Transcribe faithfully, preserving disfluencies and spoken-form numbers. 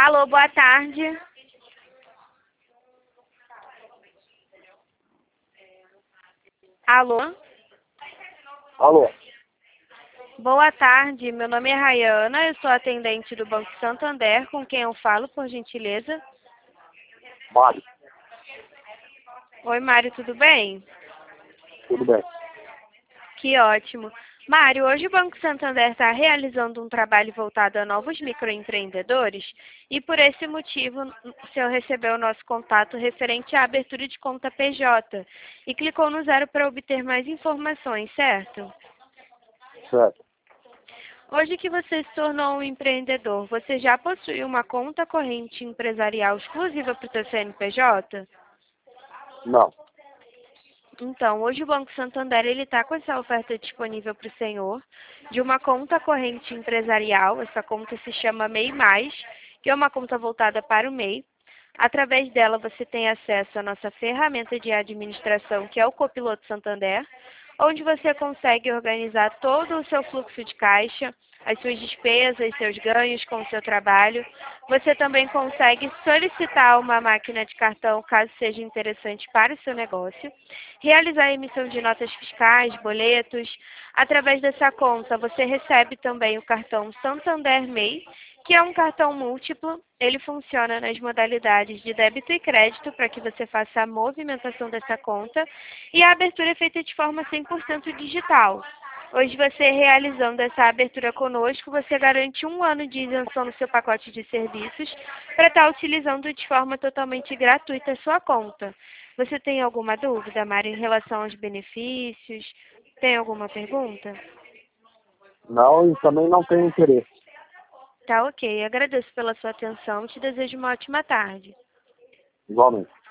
Alô, boa tarde. Alô? Alô? Boa tarde, meu nome é Rayana, eu sou atendente do Banco Santander, com quem eu falo, por gentileza? Mário, Oi, Mário, tudo bem? tudo bem? Que ótimo. Mário, hoje o Banco Santander está realizando um trabalho voltado a novos microempreendedores e por esse motivo o senhor recebeu o nosso contato referente à abertura de conta P J e clicou no zero para obter mais informações, certo? Certo. Hoje que você se tornou um empreendedor, você já possui uma conta corrente empresarial exclusiva para o seu C N P J? Não. Então, hoje o Banco Santander ele está com essa oferta disponível para o senhor de uma conta corrente empresarial. Essa conta se chama MEI Mais, que é uma conta voltada para o M E I. Através dela você tem acesso à nossa ferramenta de administração, que é o Copiloto Santander, onde você consegue organizar todo o seu fluxo de caixa, as suas despesas, seus ganhos com o seu trabalho. Você também consegue solicitar uma máquina de cartão, caso seja interessante para o seu negócio, realizar a emissão de notas fiscais, boletos. Através dessa conta, você recebe também o cartão Santander M E I, que é um cartão múltiplo. Ele funciona nas modalidades de débito e crédito para que você faça a movimentação dessa conta e a abertura é feita de forma cem por cento digital. Hoje você realizando essa abertura conosco, você garante um ano de isenção no seu pacote de serviços para estar utilizando de forma totalmente gratuita a sua conta. Você tem alguma dúvida, Mari, em relação aos benefícios? Tem alguma pergunta? Não, e também não tenho interesse. Tá ok. Agradeço pela sua atenção. Te desejo uma ótima tarde. Igualmente.